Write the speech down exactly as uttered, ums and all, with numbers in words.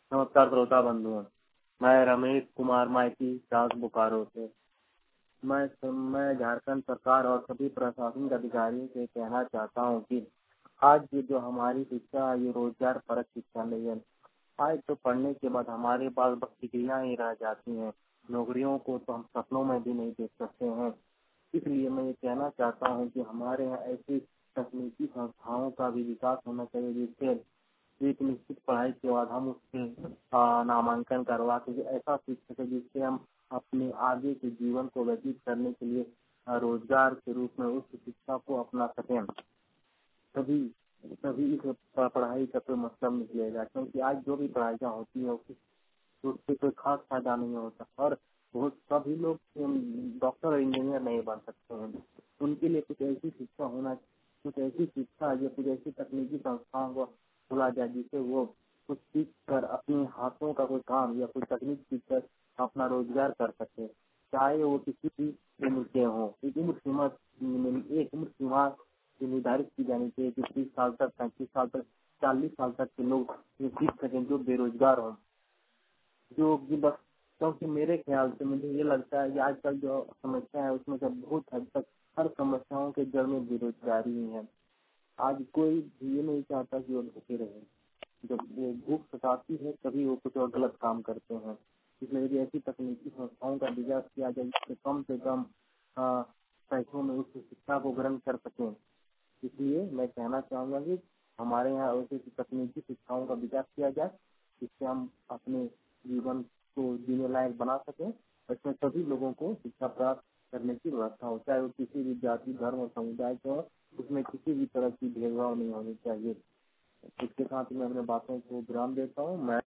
नमस्कार श्रोता बंधुओं, मैं रमेश कुमार माइती डाक बोकारो से। मैं मैं झारखंड सरकार और सभी प्रशासनिक अधिकारियों से कहना चाहता हूं कि आज ये जो हमारी शिक्षा ये रोजगार परक शिक्षा नहीं है। आज तो पढ़ने के बाद हमारे पास बस डिग्रियां ही रह जाती हैं, नौकरियों को तो हम सपनों में भी नहीं देख सकते हैं। इसलिए मैं ये कहना चाहता हूँ कि हमारे यहाँ ऐसी तकनीकी संस्थाओं का भी विकास होना चाहिए जिससे एक निश्चित पढ़ाई के बाद हम उसके आ, नामांकन करवा के ऐसा सीख सके जिससे हम अपने आगे के जीवन को व्यतीत करने के लिए आ, रोजगार के रूप में उस शिक्षा को अपना सकें। तभी तभी इस पढ़ाई का कोई मतलब निकलेगा, क्योंकि आज जो भी पढ़ाइयाँ होती है उससे कोई खास फायदा नहीं होता और बहुत सभी लोग डॉक्टर और इंजीनियर नहीं बन सकते हैं। उनके लिए कुछ ऐसी शिक्षा होना कुछ ऐसी शिक्षा या कुछ ऐसी तकनीकी संस्थाओं को खोला जाए जिससे वो कुछ सीख कर अपने हाथों का कोई काम या कोई तकनीक सीख कर अपना रोजगार कर सके, चाहे वो किसी भी उम्र के हों। एक उम्र सीमा एक उम्र सीमा निर्धारित की जानी चाहिए कि तीस साल तक, पैंतीस साल तक, चालीस साल तक के लोग ये सीख सकें जो बेरोजगार हों। जो कि बस क्योंकि मेरे ख्याल से मुझे ये लगता है कि आजकल जो समस्या है उसमें से बहुत हद तक हर समस्याओं के जड़ में बेरोजगारी ही है। आज कोई ये नहीं चाहता कि वो भूखे रहे। जब वो भूख सताती है तभी वो कुछ और गलत काम करते हैं। इसलिए यदि ऐसी तकनीकी संस्थाओं का विकास किया जाए जिससे कम से कम पैसों में उस शिक्षा को ग्रहण कर सकें। इसलिए मैं कहना चाहूँगा कि हमारे यहाँ ऐसी तकनीकी शिक्षाओं का विकास किया जाए जिससे हम अपने जीवन को जीने लायक बना सकें। इसमें सभी लोगों को शिक्षा प्राप्त करने की व्यवस्था हो, चाहे वो किसी भी जाति, धर्म और समुदाय के हो, उसमें किसी भी तरह की भेदभाव नहीं होनी चाहिए। इसके साथ मैं अपने बातों को विराम देता हूँ। मैं